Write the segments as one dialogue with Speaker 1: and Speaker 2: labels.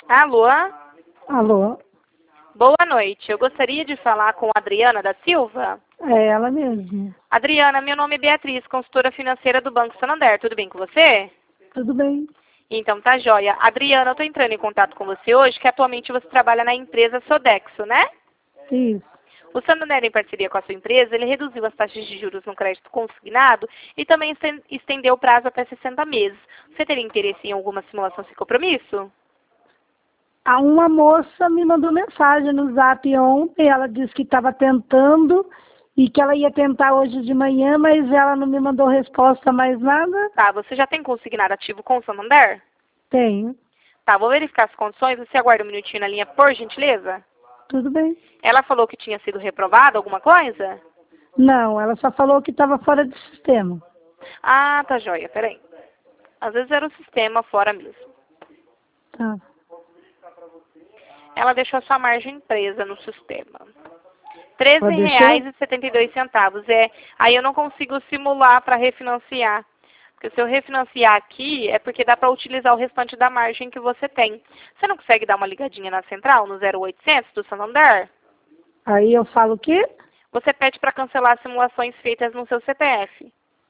Speaker 1: Alô?
Speaker 2: Alô?
Speaker 1: Boa noite. Eu gostaria de falar com a Adriana da Silva.
Speaker 2: É ela mesma.
Speaker 1: Adriana, meu nome é Beatriz, consultora financeira do Banco Santander. Tudo bem com você?
Speaker 2: Tudo bem?
Speaker 1: Então tá joia. Adriana, eu estou entrando em contato com você hoje, que atualmente você trabalha na empresa Sodexo, né?
Speaker 2: Isso.
Speaker 1: O Santander, em parceria com a sua empresa, ele reduziu as taxas de juros no crédito consignado e também estendeu o prazo até 60 meses. Você teria interesse em alguma simulação sem compromisso?
Speaker 2: Uma moça me mandou mensagem no Zap ontem, ela disse que estava tentando e que ela ia tentar hoje de manhã, mas ela não me mandou resposta mais nada.
Speaker 1: Tá, você já tem consignado ativo com o Santander?
Speaker 2: Tenho.
Speaker 1: Tá, vou verificar as condições. Você aguarda um minutinho na linha, por gentileza?
Speaker 2: Tudo bem?
Speaker 1: Ela falou que tinha sido reprovada alguma coisa?
Speaker 2: Não, ela só falou que estava fora do sistema.
Speaker 1: Ah, tá joia, peraí. Às vezes era o sistema fora mesmo.
Speaker 2: Tá.
Speaker 1: Ela deixou a sua margem presa no sistema.
Speaker 2: Ela deixou?
Speaker 1: R$13,72. Aí eu não consigo simular para refinanciar. Porque se eu refinanciar aqui, é porque dá para utilizar o restante da margem que você tem. Você não consegue dar uma ligadinha na central, no 0800 do Santander?
Speaker 2: Aí eu falo o quê?
Speaker 1: Você pede para cancelar as simulações feitas no seu CPF.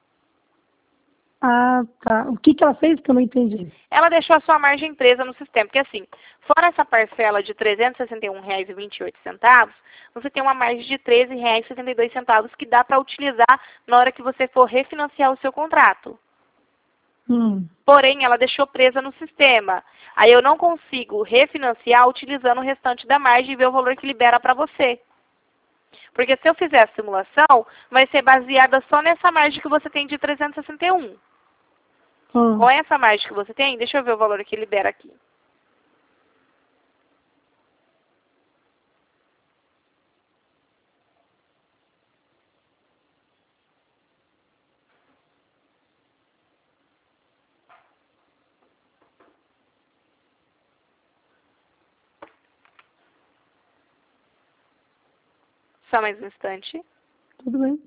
Speaker 2: Ah, tá. O que ela fez que eu não entendi?
Speaker 1: Ela deixou a sua margem presa no sistema. Porque assim, fora essa parcela de R$361,28, você tem uma margem de R$13,72 que dá para utilizar na hora que você for refinanciar o seu contrato. Porém, ela deixou presa no sistema. Aí eu não consigo refinanciar utilizando o restante da margem e ver o valor que libera para você. Porque se eu fizer a simulação, vai ser baseada só nessa margem que você tem de 361. Com essa margem que você tem, deixa eu ver o valor que libera aqui. Só mais um instante.
Speaker 2: Tudo bem.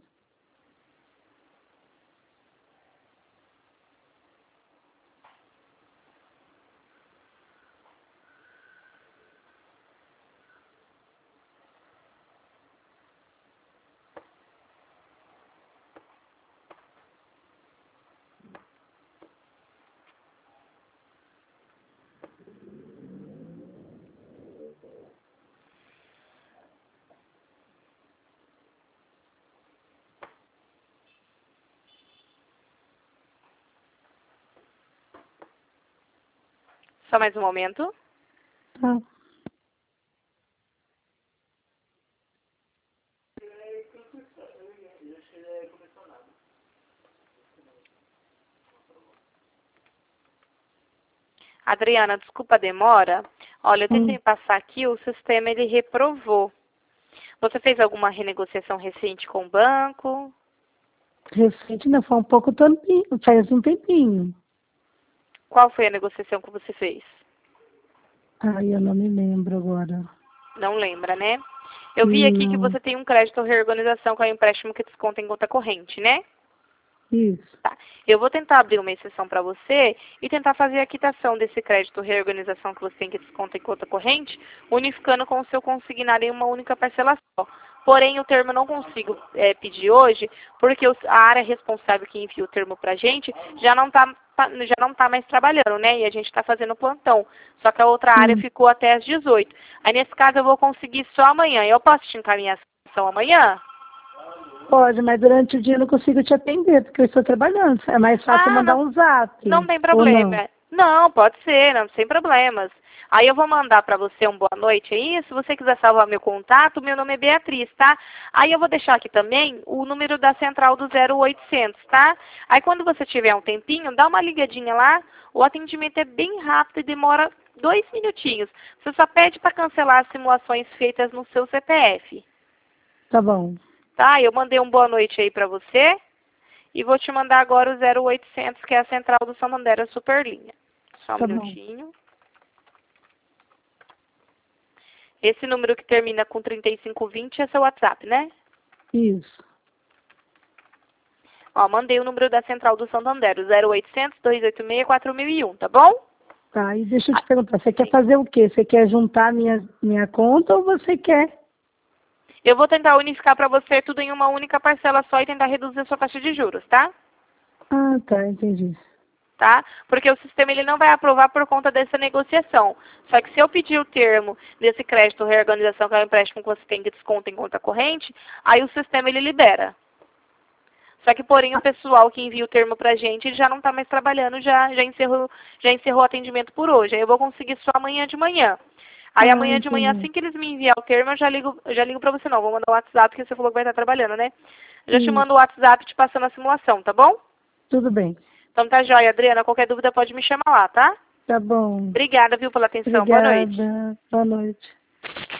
Speaker 1: Só mais um momento.
Speaker 2: Tá.
Speaker 1: Adriana, desculpa a demora. Olha, eu tentei passar aqui, o sistema ele reprovou. Você fez alguma renegociação recente com o banco?
Speaker 2: Recente não, foi um pouco tempinho, faz um tempinho.
Speaker 1: Qual foi a negociação que você fez?
Speaker 2: Ai, eu não me lembro agora.
Speaker 1: Não lembra, né? Eu vi aqui que você tem um crédito reorganização com o empréstimo que desconta em conta corrente, né?
Speaker 2: Isso.
Speaker 1: Tá. Eu vou tentar abrir uma exceção para você e tentar fazer a quitação desse crédito reorganização que você tem que desconta em conta corrente, unificando com o seu consignado em uma única parcela só. Porém, o termo eu não consigo pedir hoje, porque a área responsável que envia o termo para a gente já não tá mais trabalhando, né? E a gente está fazendo plantão. Só que a outra área ficou até às 18. Aí, nesse caso, eu vou conseguir só amanhã. Eu posso te encaminhar a sessão amanhã?
Speaker 2: Pode, mas durante o dia eu não consigo te atender, porque eu estou trabalhando. É mais fácil mandar um zap.
Speaker 1: Não tem
Speaker 2: Ou
Speaker 1: problema.
Speaker 2: não?
Speaker 1: Não, pode ser, não, sem problemas. Aí eu vou mandar para você um boa noite aí. Se você quiser salvar meu contato, meu nome é Beatriz, tá? Aí eu vou deixar aqui também o número da central do 0800, tá? Aí quando você tiver um tempinho, dá uma ligadinha lá. O atendimento é bem rápido e demora 2 minutinhos. Você só pede para cancelar as simulações feitas no seu CPF.
Speaker 2: Tá bom.
Speaker 1: Tá? Eu mandei um boa noite aí para você. E vou te mandar agora o 0800, que é a central do Santander, a Superlinha. Só um minutinho. Esse número que termina com 3520 é seu WhatsApp, né?
Speaker 2: Isso.
Speaker 1: Ó, mandei o número da central do Santander, o 0800 286 4001, tá bom?
Speaker 2: Tá, e deixa eu te perguntar, você quer fazer o quê? Você quer juntar minha conta ou você quer?
Speaker 1: Eu vou tentar unificar para você tudo em uma única parcela só e tentar reduzir a sua taxa de juros, tá?
Speaker 2: Ah, tá, entendi.
Speaker 1: Tá? Porque o sistema ele não vai aprovar por conta dessa negociação. Só que se eu pedir o termo desse crédito reorganização, que é o empréstimo que você tem que desconta em conta corrente, aí o sistema ele libera. Só que, porém, o pessoal que envia o termo pra gente ele já não está mais trabalhando, já encerrou o atendimento por hoje. Aí eu vou conseguir só amanhã de manhã. Aí amanhã de manhã,
Speaker 2: Entendi.
Speaker 1: assim que eles me enviar o termo, eu já ligo pra você não. Vou mandar o WhatsApp, que você falou que vai estar trabalhando, né? Eu já te
Speaker 2: Isso,
Speaker 1: mando o WhatsApp te passando a simulação, tá bom?
Speaker 2: tudo bem.
Speaker 1: Então tá jóia, Adriana. Qualquer dúvida pode me chamar lá, tá?
Speaker 2: Tá bom.
Speaker 1: Obrigada, viu, pela atenção. Boa noite.
Speaker 2: Obrigada. Boa noite.